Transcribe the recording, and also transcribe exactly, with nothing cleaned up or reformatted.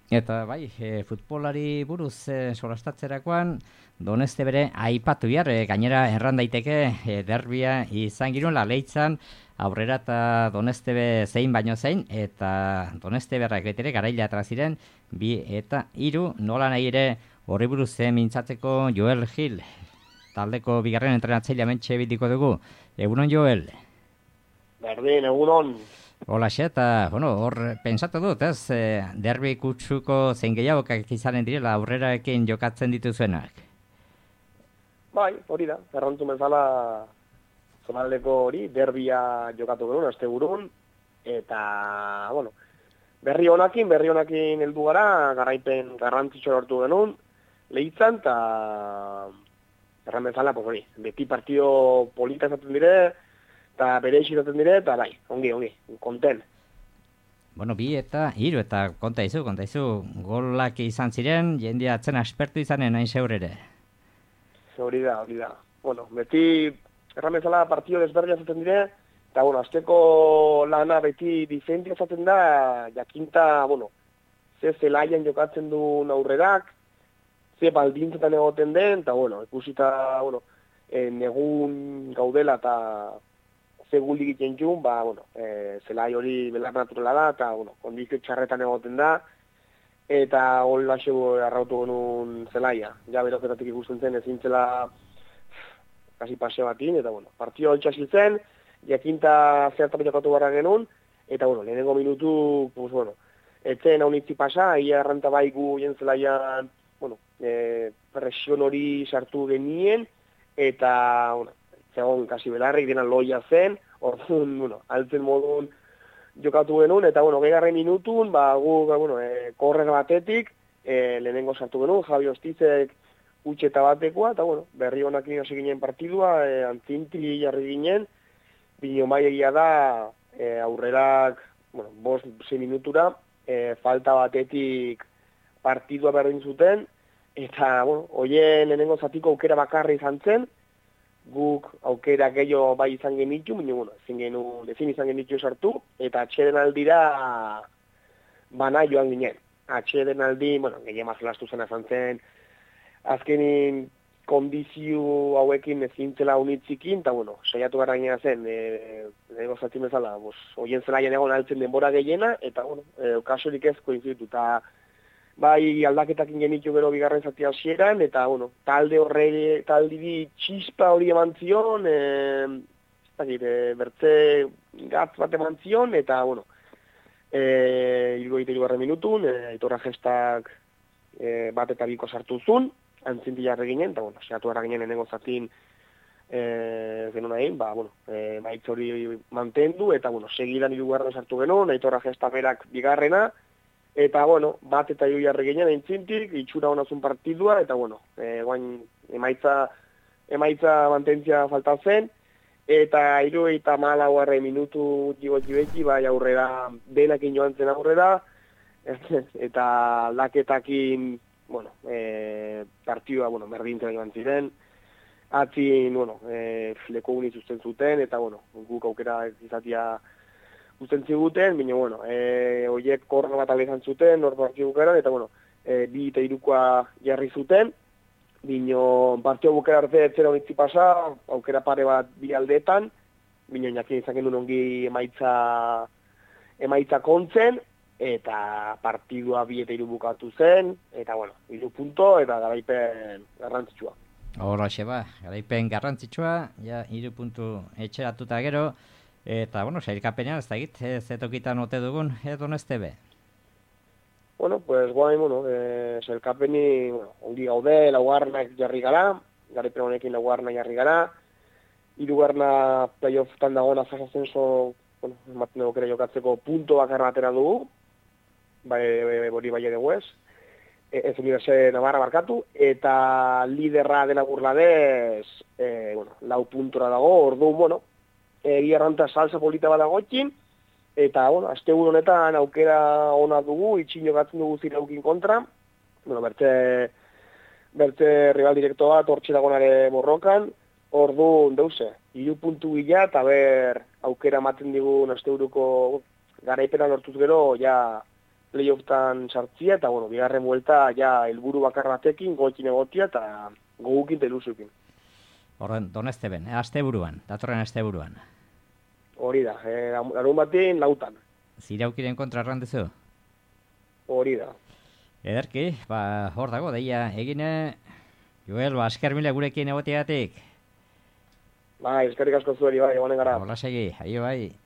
Eta bai, e, futbolari buruz e, solastatzerakoan, Doneste bere aipatu behar, e, gainera erran daiteke e, derbia izan giroela leitzan, aurrera eta Donestebe zein baino zein, eta Donesteberrak betere garaila ziren bi eta hiru nola nahi ere horri buruz e, mintzatzeko Joel Gil, taldeko bigarren entrenatzailea mentxe bitiko dugu. Egunon Joel? Berdin, egunon. Hola, eta, bueno, hor, pensatu dut, ez, e, derbi kutsuko zein gehiagokak izanen direla aurreraekin jokatzen dituzuenak. Bai, hori da, errantzun bezala zonaldeko hori, derbia jokatu genuen, aste burun, eta, bueno, berri honakin, berri honakin heldu gara, garaipen garrantzitsua lortu genuen, lehitzan, eta erran bezala, pues hori, beti partio polita izaten dire, eta bere izaten dire, eta bai, ongi, ongi, konten. Bueno, bi eta hiru eta konta izu, konta izu, golak izan ziren, jendea atzen aspertu izanen hain zeurere. Hori da, hori da. Bueno, beti erran bezala partio desberdina zaten dire, eta, bueno, azteko lana beti difentia zaten da, jakinta, bueno, ze zelaian jokatzen du aurrerak, ze baldintzetan egoten den, eta, bueno, ikusita, bueno, e, negun gaudela eta ze guldi egiten jun, ba, bueno, e, zelai hori belar naturala da, eta, bueno, kondizio txarretan egoten da, eta gol baseu arrautu genuen zelaia. Ja, beroketatik ikusten zen ezin zela kasi paseo batin, eta, bueno, partio holtxasil zen, jakinta zertan jokatu barra genuen, eta, bueno, lehenengo minutu, pues, bueno, etzen haunitzi pasa, ia erranta baigu jen zelaian, bueno, e, presion hori sartu genien, eta, bueno, zegoen kasi belarrik dena loia zen, orduan, bueno, altzen modun jokatu genuen, eta, bueno, gehiagarren minutun, ba, gu, bueno, e, korrer batetik, e, lehenengo sartu genuen, Javi Ostizek utxeta batekoa, eta, bueno, berri honak hasi ginen partidua, e, antzinti jarri ginen, bino bai egia da, e, aurrerak, bueno, bost, zei minutura, e, falta batetik partidua berdin zuten, eta, bueno, hoien lehenengo zatiko aukera bakarra izan zen, guk aukera gehiago bai izan genitu, baina, bueno, ezin, genu, ezin izan genitu sartu, eta atxeden aldira bana joan ginen. Atxeden aldi, bueno, gehien mazelastu zen azan zen, azkenin kondizio hauekin ezintzela unitzikin, eta, bueno, saiatu gara ginen zen, e, ego zatin bezala, bos, oien zelaian egon altzen denbora gehiena, eta, bueno, e, kasurik ez koinzitu, eta bai aldaketakin genitu gero bigarren zati hasieran, eta, bueno, talde horre, talde di txispa hori eman zion, e, ez dakit, e, bertze gatz bat eman zion, eta, bueno, e, irugaita irugarren minutun, e, aitorra gestak e, bat eta biko sartu zun, antzinti jarre ginen, eta, bueno, seatu gara ginen enengo zatin e, genuen nahi, ba, bueno, e, maitz hori mantendu, eta, bueno, segidan irugarren sartu genuen, aitorra gestak berak bigarrena, eta, bueno, bat eta hiru jarri ginen entzintik, itxura honazun partidua, eta, bueno, e, guain emaitza, emaitza mantentzia falta zen, eta hiru eta mala guarre minutu jibo-jibeki, bai aurrera, denakin joan zen aurrera, eta laketakin, bueno, e, partidua, bueno, berdintzen joan ziren, atzin, bueno, e, leku unizuzten zuten, eta, bueno, guk aukera izatia usten ziguten, baina, bueno, e, oiek korno bat izan zuten, hor partio bukaeran, eta, bueno, e, bi eta irukoa jarri zuten, baina partio bukera arte etzera honitzi pasa, aukera pare bat bi aldeetan, baina jakin izan genuen ongi emaitza, emaitza kontzen, eta partidua bi eta iru bukatu zen, eta, bueno, iru punto, eta garaipen garrantzitsua. Horra ba, garaipen garrantzitsua, ja, iru puntu etxeratuta gero, eta, bueno, sailkapenean, ez da egit, ez etokitan ote dugun, edo neste be? Bueno, pues guain, bueno, e, sailkapeni, bueno, ongi gaude, laugarnak jarri gara, garaipen honekin laugarnak jarri gara, hirugarna playoffetan dagoena zazazen zo, bueno, ematen dugu kere jokatzeko punto bakarra atera dugu, bai, hori bai edo ez, ez Unibertse Navarra barkatu, eta liderra dena burladez, e, bueno, lau puntora dago, ordu, bueno, egia erranta salsa polita badagotxin, eta, bueno, azte honetan aukera ona dugu, itxin jokatzen dugu Ziraukin kontra, bueno, bertze, bertze rival direkto bat, hortxe dagonare borrokan, ordu, deuse, hiru puntu gila, eta ber, aukera ematen digun azte buruko garaipena lortuz gero, ja, playofftan sartzia, eta, bueno, bigarren buelta, ja, helburu bakar batekin, goekin egotia, eta gogukin eta ilusukin. Horren, Donesteben, aste buruan, datorren aste buruan. Hori da, eh, larun batean lautan. Ziraukiren kontra errandezu? Hori da. Ederki, ba, hor dago, deia, egine, Joel, ba, esker mila gurekin egoteatik. Bai, eskerrik asko zueri, bai, egonen gara. Hola segi, aio bai.